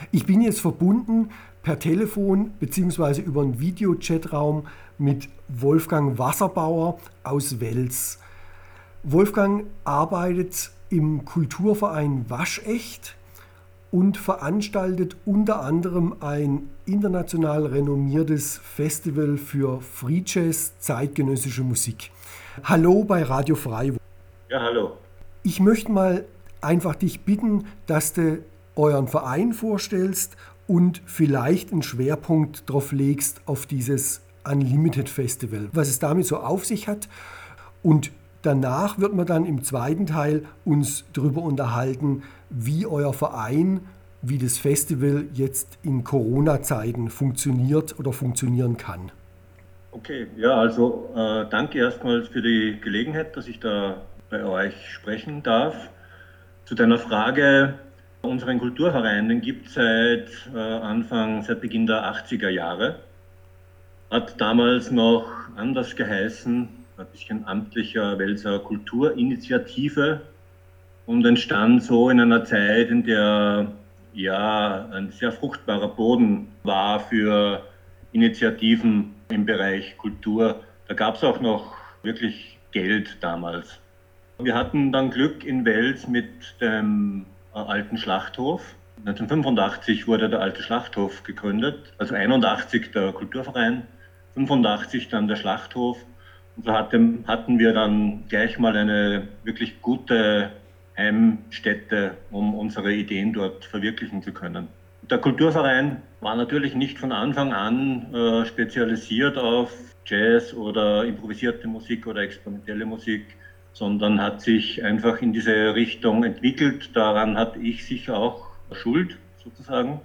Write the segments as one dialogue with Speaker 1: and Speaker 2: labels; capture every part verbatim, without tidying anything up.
Speaker 1: Ich bin jetzt verbunden per Telefon bzw. über einen Videochatraum mit Wolfgang Wasserbauer aus Wels. Wolfgang arbeitet im Kulturverein Waschecht und veranstaltet unter anderem ein international renommiertes Festival für Free Jazz, zeitgenössische Musik. Hallo bei Radio Frei.
Speaker 2: Ja, hallo.
Speaker 1: Ich möchte mal einfach dich bitten, dass du euren Verein vorstellst und vielleicht einen Schwerpunkt drauf legst auf dieses Unlimited Festival, was es damit so auf sich hat. Und danach wird man dann im zweiten Teil uns darüber unterhalten, wie euer Verein, wie das Festival jetzt in Corona-Zeiten funktioniert oder funktionieren kann.
Speaker 2: Okay, ja, also äh, danke erstmals für die Gelegenheit, dass ich da bei euch sprechen darf. Zu deiner Frage, unseren Kulturverein, den gibt es seit äh, Anfang, seit Beginn der achtziger Jahre. Hat damals noch anders geheißen, ein bisschen amtlicher Welser Kulturinitiative und entstand so in einer Zeit, in der ja ein sehr fruchtbarer Boden war für Initiativen im Bereich Kultur. Da gab es auch noch wirklich Geld damals. Wir hatten dann Glück in Wels mit dem äh, alten Schlachthof. neunzehnhundertfünfundachtzig wurde der alte Schlachthof gegründet, also einundachtzig der Kulturverein, fünfundachtzig dann der Schlachthof. Und so hatten, hatten wir dann gleich mal eine wirklich gute Heimstätte, um unsere Ideen dort verwirklichen zu können. Der Kulturverein war natürlich nicht von Anfang an äh, spezialisiert auf Jazz oder improvisierte Musik oder experimentelle Musik, sondern hat sich einfach in diese Richtung entwickelt. Daran hatte ich sicher auch Schuld, sozusagen.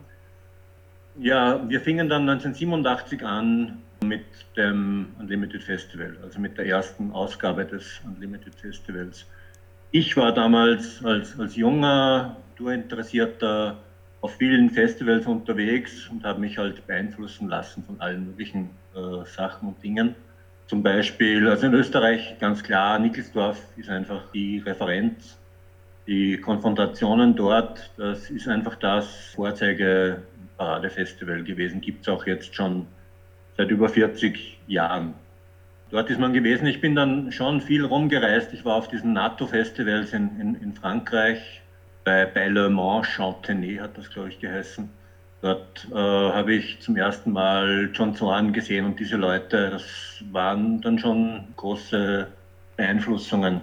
Speaker 2: Ja, wir fingen dann neunzehnhundertsiebenundachtzig an mit dem Unlimited Festival, also mit der ersten Ausgabe des Unlimited Festivals. Ich war damals als, als junger, Tourinteressierter auf vielen Festivals unterwegs und habe mich halt beeinflussen lassen von allen möglichen äh, Sachen und Dingen. Zum Beispiel, also in Österreich ganz klar, Nickelsdorf ist einfach die Referenz. Die Konfrontationen dort, das ist einfach das Vorzeige-Paradefestival gewesen, gibt es auch jetzt schon seit über vierzig Jahren. Dort ist man gewesen. Ich bin dann schon viel rumgereist. Ich war auf diesen NATO-Festivals in, in, in Frankreich, bei, bei Le Mans, Chantenay hat das, glaube ich, geheißen. Dort äh, habe ich zum ersten Mal John Zorn gesehen und diese Leute, das waren dann schon große Beeinflussungen.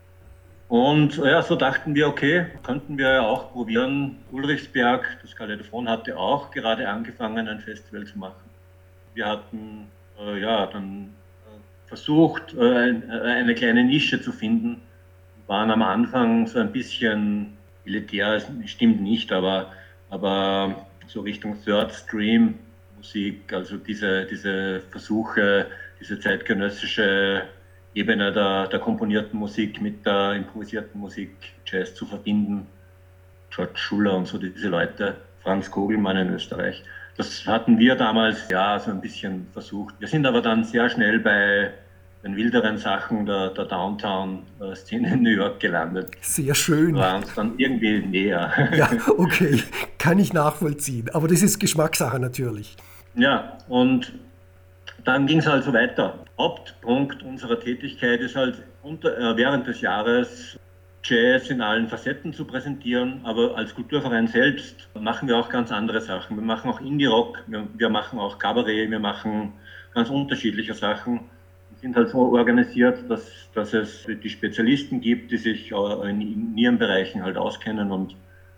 Speaker 2: Und ja, so dachten wir, okay, könnten wir ja auch probieren. Ulrichsberg, das Kaleidophon, hatte auch gerade angefangen, ein Festival zu machen. Wir hatten äh, ja dann äh, versucht, äh, eine kleine Nische zu finden. Wir waren am Anfang so ein bisschen elitär, stimmt nicht, aber, aber so Richtung Third Stream Musik, also diese, diese Versuche, diese zeitgenössische Ebene der, der komponierten Musik mit der improvisierten Musik, Jazz zu verbinden. George Schuller und so diese Leute, Franz Kogelmann in Österreich. Das hatten wir damals ja so ein bisschen versucht. Wir sind aber dann sehr schnell bei den wilderen Sachen der, der Downtown-Szene in New York gelandet.
Speaker 1: Sehr schön.
Speaker 2: War uns dann irgendwie näher.
Speaker 1: Ja, okay, kann ich nachvollziehen. Aber das ist Geschmackssache natürlich.
Speaker 2: Ja, und dann ging es halt so weiter. Hauptpunkt unserer Tätigkeit ist halt unter, äh, während des Jahres Jazz in allen Facetten zu präsentieren, aber als Kulturverein selbst machen wir auch ganz andere Sachen. Wir machen auch Indie-Rock, wir, wir machen auch Kabarett, wir machen ganz unterschiedliche Sachen. Wir sind halt so organisiert, dass, dass es die Spezialisten gibt, die sich in ihren Bereichen halt auskennen und,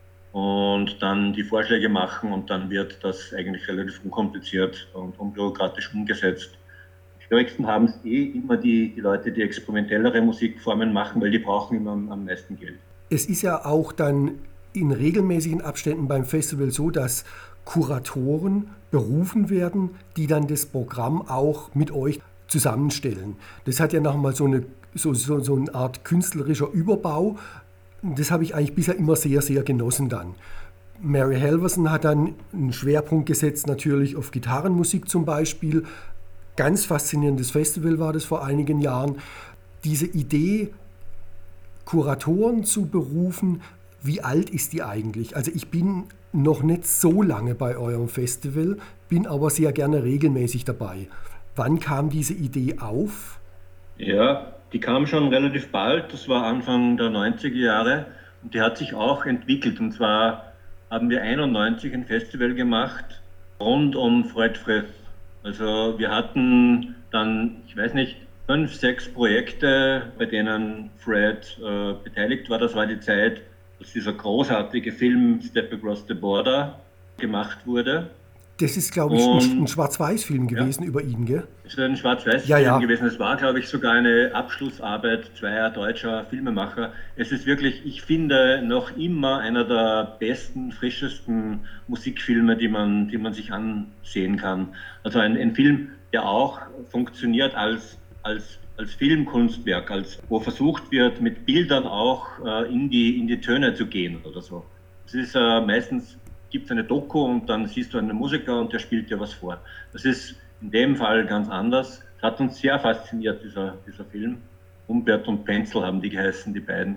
Speaker 2: und dann die Vorschläge machen und dann wird das eigentlich relativ unkompliziert und unbürokratisch umgesetzt. Die schwierigsten haben es eh immer die, die Leute, die experimentellere Musikformen machen, weil die brauchen immer am, am meisten Geld.
Speaker 1: Es ist ja auch dann in regelmäßigen Abständen beim Festival so, dass Kuratoren berufen werden, die dann das Programm auch mit euch zusammenstellen. Das hat ja nochmal so eine, so, so, so eine Art künstlerischer Überbau. Das habe ich eigentlich bisher immer sehr, sehr genossen dann. Mary Halverson hat dann einen Schwerpunkt gesetzt, natürlich auf Gitarrenmusik zum Beispiel. Ganz faszinierendes Festival war das vor einigen Jahren. Diese Idee, Kuratoren zu berufen, Wie alt ist die eigentlich? Also ich bin noch nicht so lange bei eurem Festival, bin aber sehr gerne regelmäßig dabei. Wann kam diese Idee auf?
Speaker 2: Ja, die kam schon relativ bald, das war Anfang der neunziger Jahre und die hat sich auch entwickelt. Und zwar haben wir einundneunzig ein Festival gemacht rund um Fred Frith. Also wir hatten dann, ich weiß nicht, fünf, sechs Projekte, bei denen Fred äh, beteiligt war. Das war die Zeit, als dieser großartige Film Step Across the Border gemacht wurde.
Speaker 1: Das ist, glaube ich, ein, ein Schwarz-Weiß-Film gewesen, ja, über ihn, gell?
Speaker 2: Es ist ein Schwarz-Weiß-Film, ja, ja, gewesen. Es war, glaube ich, sogar eine Abschlussarbeit zweier deutscher Filmemacher. Es ist wirklich, ich finde, noch immer einer der besten, frischesten Musikfilme, die man, die man sich ansehen kann. Also ein, ein Film, der auch funktioniert als, als, als Filmkunstwerk, als, wo versucht wird, mit Bildern auch äh, in, die, in die Töne zu gehen oder so. Es ist äh, meistens gibt es eine Doku und dann siehst du einen Musiker und der spielt dir was vor. Das ist in dem Fall ganz anders. Das hat uns sehr fasziniert, dieser, dieser Film. Humbert und Penzel haben die geheißen, die beiden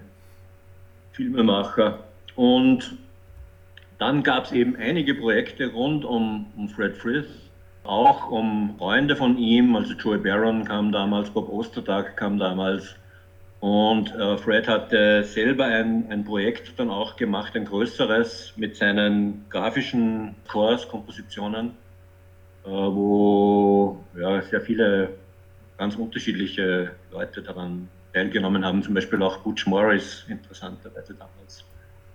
Speaker 2: Filmemacher. Und dann gab es eben einige Projekte rund um, um Fred Frith, auch um Freunde von ihm, also Joey Barron kam damals, Bob Ostertag kam damals. Und äh, Fred hatte selber ein, ein Projekt dann auch gemacht, ein größeres, mit seinen grafischen Scores, Kompositionen, äh, wo ja, sehr viele ganz unterschiedliche Leute daran teilgenommen haben, zum Beispiel auch Butch Morris, interessanterweise damals.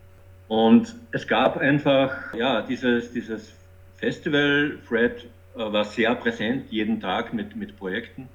Speaker 2: Und es gab einfach ja, dieses, dieses Festival. Fred äh, war sehr präsent, jeden Tag mit, mit Projekten.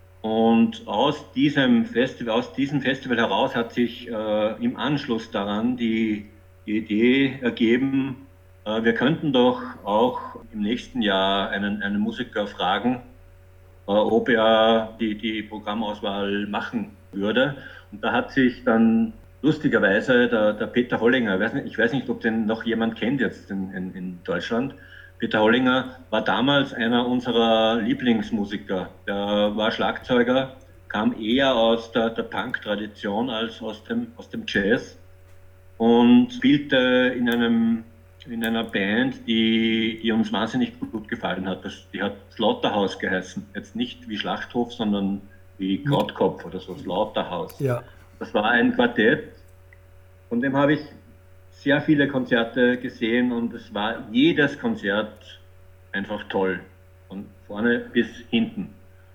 Speaker 2: Und aus diesem Festival, aus diesem Festival heraus hat sich äh, im Anschluss daran die, die Idee ergeben, äh, wir könnten doch auch im nächsten Jahr einen, einen Musiker fragen, äh, ob er die, die Programmauswahl machen würde. Und da hat sich dann lustigerweise der, der Peter Hollinger, ich weiß, nicht, ich weiß nicht, ob den noch jemand kennt jetzt in, in, in Deutschland. Peter Hollinger war damals einer unserer Lieblingsmusiker. Der war Schlagzeuger, kam eher aus der, der Punk-Tradition als aus dem, aus dem Jazz und spielte in, einem, in einer Band, die, die uns wahnsinnig gut, gut gefallen hat. Das, die hat Slaughterhouse geheißen. Jetzt nicht wie Schlachthof, sondern wie Krautkopf oder so, Slaughterhouse. Ja. Das war ein Quartett, von dem habe ich sehr viele Konzerte gesehen und es war jedes Konzert einfach toll, von vorne bis hinten.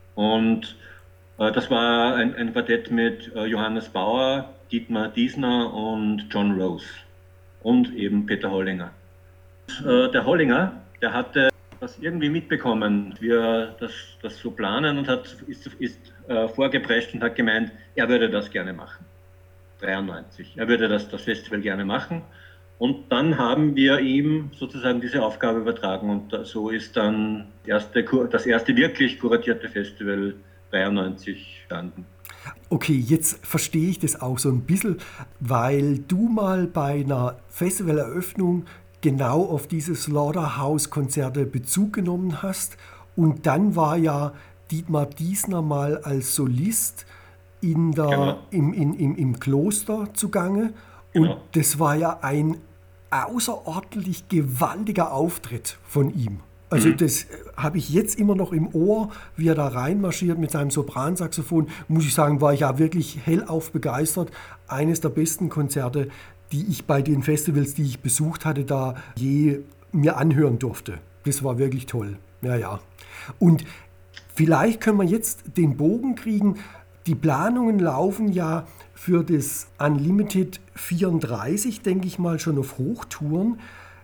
Speaker 2: Und äh, das war ein, ein Quartett mit äh, Johannes Bauer, Dietmar Diesner und John Rose und eben Peter Hollinger. Und, äh, der Hollinger, der hatte das irgendwie mitbekommen, wir das, das so planen und hat, ist, ist äh, vorgeprescht und hat gemeint, er würde das gerne machen. dreiundneunzig. Er würde das, das Festival gerne machen. Und dann haben wir ihm sozusagen diese Aufgabe übertragen. Und so ist dann erste, das erste wirklich kuratierte Festival dreiundneunzig entstanden.
Speaker 1: Okay, jetzt verstehe ich das auch so ein bisschen, weil du mal bei einer Festivaleröffnung genau auf diese Slaughterhouse-Konzerte Bezug genommen hast. Und dann war ja Dietmar Diesner mal als Solist in der, genau. im, im, im, im Kloster zugange. Und genau. Das war ja ein außerordentlich gewaltiger Auftritt von ihm. Also mhm. das habe ich jetzt immer noch im Ohr, wie er da reinmarschiert mit seinem Sopransaxophon. Muss ich sagen, war ich ja wirklich hellauf begeistert. Eines der besten Konzerte, die ich bei den Festivals, die ich besucht hatte, da je mir anhören durfte. Das war wirklich toll. Ja, ja. Und vielleicht können wir jetzt den Bogen kriegen. Die Planungen laufen ja für das Unlimited vierunddreißig, denke ich mal, schon auf Hochtouren.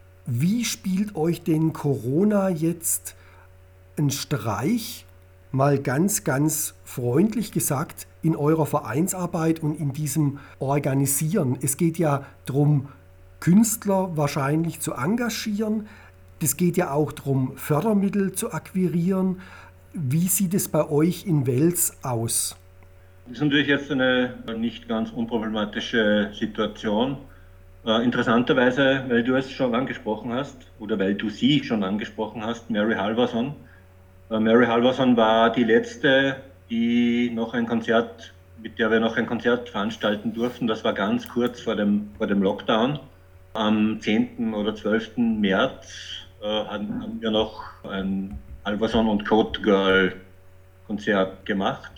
Speaker 1: Wie spielt euch denn Corona jetzt einen Streich, mal ganz, ganz freundlich gesagt, in eurer Vereinsarbeit und in diesem Organisieren? Es geht ja darum, Künstler wahrscheinlich zu engagieren. Es geht ja auch darum, Fördermittel zu akquirieren. Wie sieht es bei euch in Wels aus?
Speaker 2: Das ist natürlich jetzt eine nicht ganz unproblematische Situation. Äh, interessanterweise, weil du es schon angesprochen hast, oder weil du sie schon angesprochen hast, Mary Halvorson. Äh, Mary Halvorson war die letzte, die noch ein Konzert mit der wir noch ein Konzert veranstalten durften. Das war ganz kurz vor dem, vor dem Lockdown. Am zehnten oder zwölften März äh, haben, haben wir noch ein Alvason und Code Girl Konzert gemacht.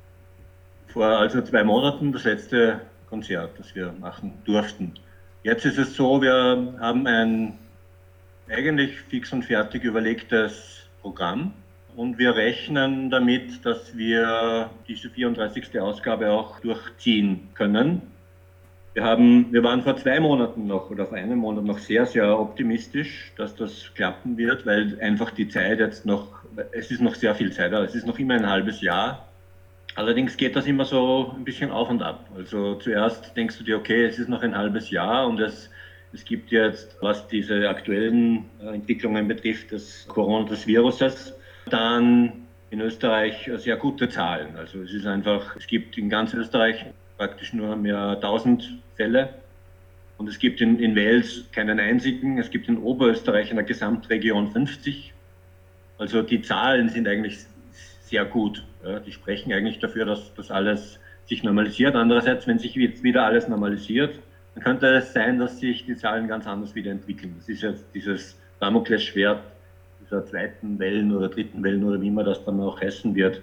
Speaker 2: Vor also zwei Monaten das letzte Konzert, das wir machen durften. Jetzt ist es so, wir haben ein eigentlich fix und fertig überlegtes Programm und wir rechnen damit, dass wir diese vierunddreißigste Ausgabe auch durchziehen können. Wir, haben, wir waren vor zwei Monaten noch oder vor einem Monat noch sehr, sehr optimistisch, dass das klappen wird, weil einfach die Zeit jetzt noch, es ist noch sehr viel Zeit, aber es ist noch immer ein halbes Jahr. Allerdings geht das immer so ein bisschen auf und ab. Also zuerst denkst du dir, okay, es ist noch ein halbes Jahr und es, es gibt jetzt, was diese aktuellen Entwicklungen betrifft, des Corona, des Viruses, dann in Österreich sehr gute Zahlen. Also es ist einfach, es gibt in ganz Österreich praktisch nur mehr tausend Fälle und es gibt in, in Wales keinen einzigen. Es gibt in Oberösterreich in der Gesamtregion fünfzig. Also die Zahlen sind eigentlich sehr gut. Ja, die sprechen eigentlich dafür, dass das alles sich normalisiert. Andererseits, wenn sich jetzt wieder alles normalisiert, dann könnte es sein, dass sich die Zahlen ganz anders wieder entwickeln. Das ist jetzt dieses Damoklesschwert dieser zweiten Wellen oder dritten Wellen oder wie man das dann auch heißen wird.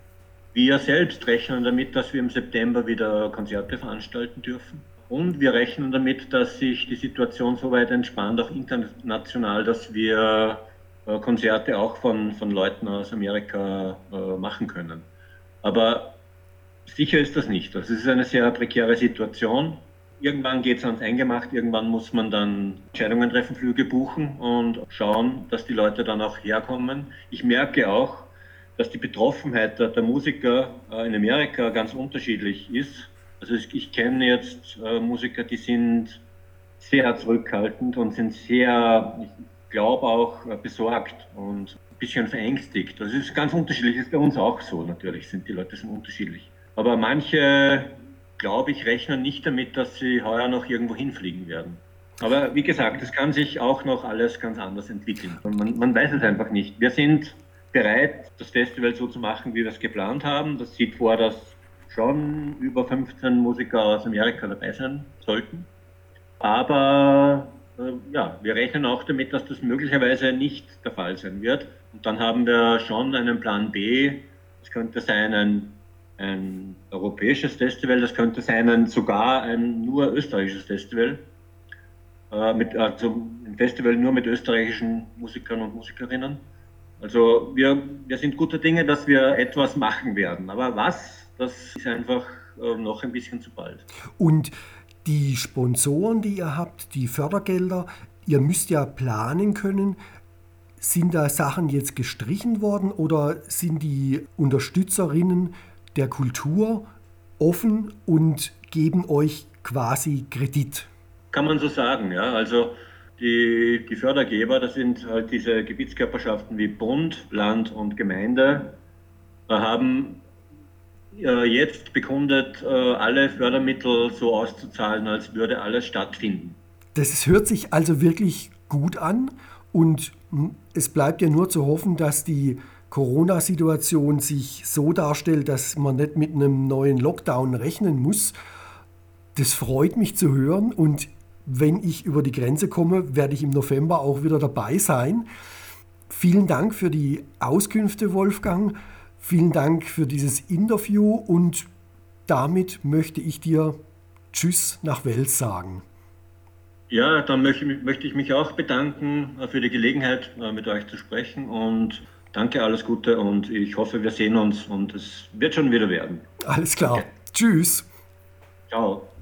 Speaker 2: Wir selbst rechnen damit, dass wir im September wieder Konzerte veranstalten dürfen. Und wir rechnen damit, dass sich die Situation so weit entspannt, auch international, dass wir Konzerte auch von, von Leuten aus Amerika äh, machen können. Aber sicher ist das nicht. Das ist eine sehr prekäre Situation. Irgendwann geht es ans Eingemacht, irgendwann muss man dann Entscheidungen treffen, Flüge buchen und schauen, dass die Leute dann auch herkommen. Ich merke auch, dass die Betroffenheit der, der Musiker äh, in Amerika ganz unterschiedlich ist. Also ich, ich kenne jetzt äh, Musiker, die sind sehr zurückhaltend und sind sehr, ich glaube auch besorgt und ein bisschen verängstigt. Das ist ganz unterschiedlich, das ist bei uns auch so natürlich, sind die Leute sind unterschiedlich. Aber manche, glaube ich, rechnen nicht damit, dass sie heuer noch irgendwo hinfliegen werden. Aber wie gesagt, es kann sich auch noch alles ganz anders entwickeln. Und man, man weiß es einfach nicht. Wir sind bereit, das Festival so zu machen, wie wir es geplant haben. Das sieht vor, dass schon über fünfzehn Musiker aus Amerika dabei sein sollten. Aber ja, wir rechnen auch damit, dass das möglicherweise nicht der Fall sein wird. Und dann haben wir schon einen Plan B. Das könnte sein ein, ein europäisches Festival, das könnte sein ein, sogar ein nur österreichisches Festival. Äh, mit, also ein Festival nur mit österreichischen Musikern und Musikerinnen. Also wir, wir sind guter Dinge, dass wir etwas machen werden. Aber was, das ist einfach äh, noch ein bisschen zu bald.
Speaker 1: Und die Sponsoren, die ihr habt, die Fördergelder, ihr müsst ja planen können. Sind da Sachen jetzt gestrichen worden oder sind die Unterstützerinnen der Kultur offen und geben euch quasi Kredit?
Speaker 2: Kann man so sagen, ja. Also die, die Fördergeber, das sind halt diese Gebietskörperschaften wie Bund, Land und Gemeinde, haben jetzt bekundet, alle Fördermittel so auszuzahlen, als würde alles stattfinden.
Speaker 1: Das hört sich also wirklich gut an und es bleibt ja nur zu hoffen, dass die Corona-Situation sich so darstellt, dass man nicht mit einem neuen Lockdown rechnen muss. Das freut mich zu hören und wenn ich über die Grenze komme, werde ich im November auch wieder dabei sein. Vielen Dank für die Auskünfte, Wolfgang. Vielen Dank für dieses Interview und damit möchte ich dir Tschüss nach Wels sagen.
Speaker 2: Ja, dann möchte, möchte ich mich auch bedanken für die Gelegenheit, mit euch zu sprechen und danke, alles Gute und ich hoffe, wir sehen uns und es wird schon wieder werden.
Speaker 1: Alles klar.
Speaker 2: Okay.
Speaker 1: Tschüss.
Speaker 2: Ciao.